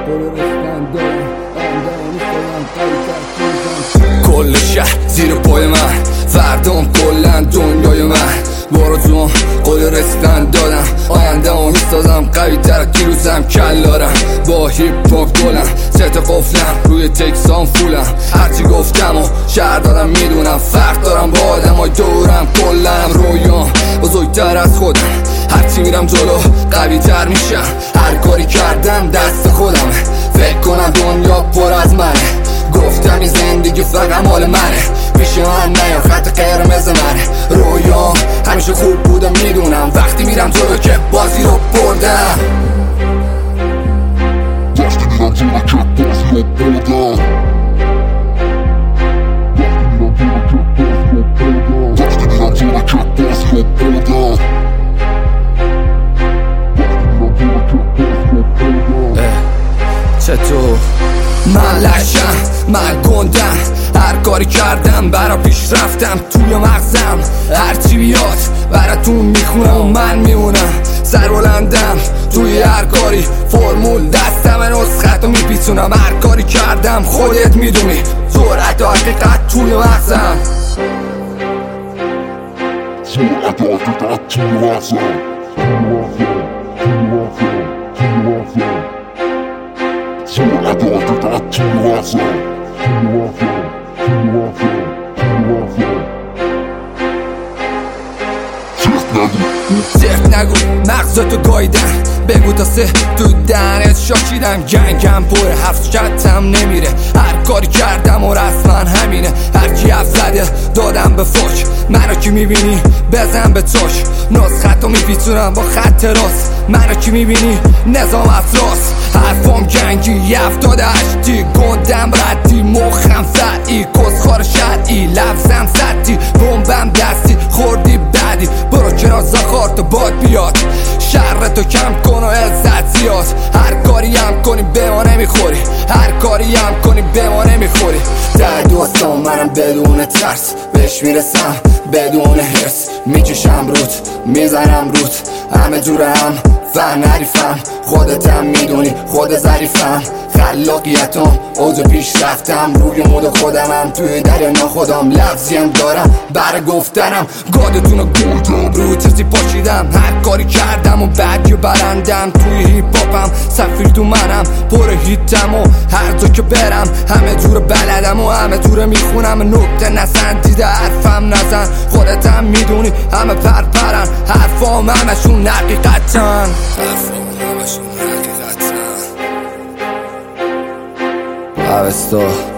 کل شهر زیر پای من، فردام کلن دنیای من. باراتون قول رسیدن دادم، آینده ها میسازم قوی تر دیروزم کلارم. با هیپ هاپ گلم، ست قفلم روی تکسان فولم. هرچی گفتم و شهر دارم میدونم، فرق دارم با آدم های دورم. کلم رویام بزرگتر از خودم، هرچی میرم جلو قوی تر میشم. هر کاری کردم دست خودم، فکر کنم دنیا پر از منه. گفتم این زندگی فقط مال منه، پیش من نیا خط قرمز منه. رویام همیشه خوب بودم میدونم، وقتی میرم جلو که بازی رو بردم. وقتی میرم جلو که بازی رو بردم. وقتی میرم جلو که بازی رو بردم. چطور؟ من لشم، من گندم، هر کاری کردم برا پیش رفتم توی مغزم. هرچی بیاد براتون میخونم و من میمونم. سربلندم توی هر کاری، فرمول دستم نسختو میپیچونم. هر کاری کردم خودت میدونی، سرعت و حقیقت توی مغزم. سرعت و حقیقت توی مغزم. سرعت و حقیقت توی مغزم. زرت نگو مغزتو گاییدم، بگو تا سه تو دهنت شاشیدم. گنگم پر حرف شدتم نمیره، هر کاری کردم و رسما همینه. هرکی حرف زده دادم به فوش، منو کی میبینی بزن به توش. نسختو میپیچونم با خط راست، منو کی میبینی نظام افراس. حرفام گنگی 78 گندم ردی، مخم فرعی کسخار شرعی. لفظم سطی بمبم دستی، خوردی بعدی برو کنار زخارتو باد بیاد. شرطو کم کن و عزت زیاد، هر کاری هم کنی به ما نمیخوری. هر کاری هم کنی به ما نمیخوری. در دوستان منم بدون ترس بهش میرسم، بدون حرس میکشم روت میزنم روت. همه جورم فهم نریفم، خودتم میدونی خود ظریفم. خلاقیتم اوج پیش رفتم، روی مود خودمم توی دریا ناخودم. لفظیم دارم برای گفتنم، گادتونو گردم روی ترسی پاشیدم. هر کاری کردم و برگی برندم، توی هیپ هاپم سفیر تو منم. پر هیتم و هر جا که برم همه جور بلدم و همه جور میخونم. نکته نسندیده حرفم نزن، خودتم میدونی همه پرپرن. حرفام همشون حقیقتن، حرفام همشون حقیقتن. اوستا